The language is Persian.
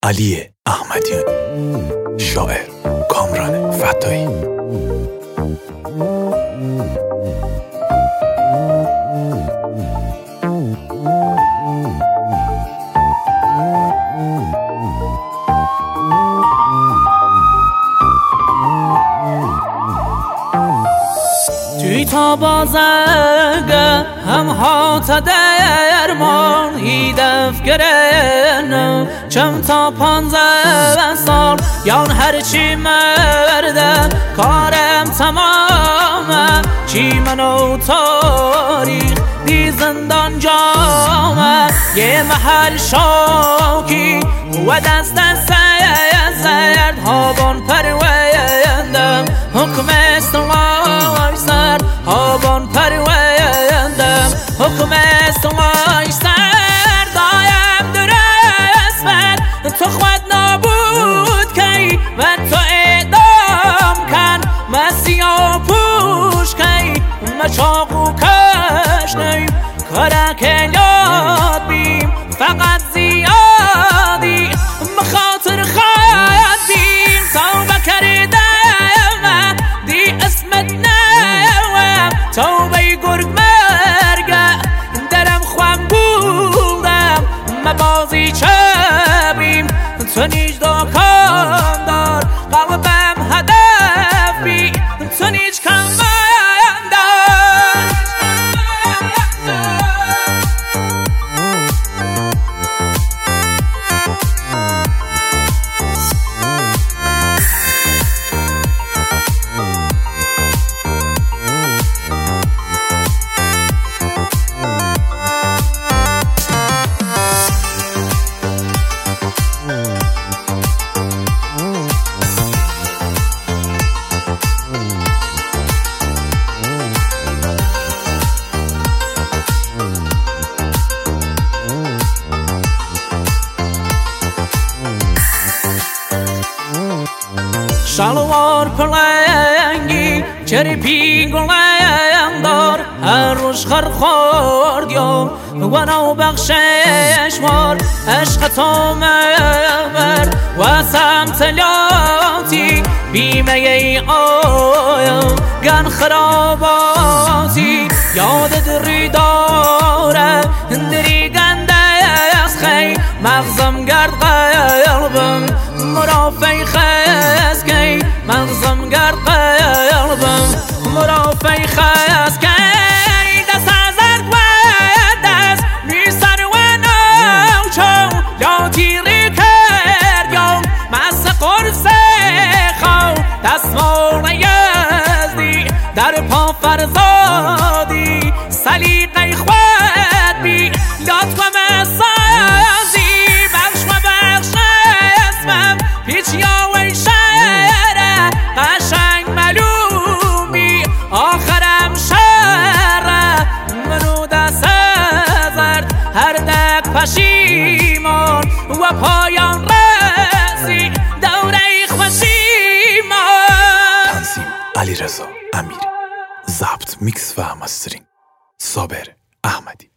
علی احمدیانی، شاعر کامران فتایی. توی تا بازگه هم هات درمان هیدف گرنم چم تا 15 سال یان هرچی مرده کارم تمامه چی منو تاریخ دی زندان جامه یه محل شاکی و دست زرد هابان پرویندم حکم استوای سر هابان پرویندم حکم استوای سر دایم درست تو خود نابود کی و تو اعدام کن مسیح پوش کی مچاقو کش نی کرک یاد بیم فقط زیادی بخاطر خواهد بیم توبه کردم دی اسمت نوم توبه گرگ مرگه درم خوام بودم مبازی چه بیم تو نیج دا کام دار قلبم هدف بی تو نیج کم شلوار پلنگی چرپی گلنگ دار هر روش خر خورد یا و نو بخشش وار عشق تو مبر و سمت لاتی بیمه ای آیا گن خراباتی یاد دری داره دری گنده از خی مغزم گرد قلبم مرافعی خیز کی مغزم گرد قلبم مرافعی خیز کی دست از ارد و دست میسر و نوچو یا تیری کرد یا مس قرص خو دستمال یزدی در پا فرزادی سلیقه خود بی لطفم سازی بخش و بخش اسمم پیچ یا وی شهره قشنگ ملومی آخرم شهره منو دست زرد هر دک پشیمان و پایان رسی دوره خوشیمان. تنظیم علیرضا امیری، ضبط میکس و مسترینگ صابر احمدی.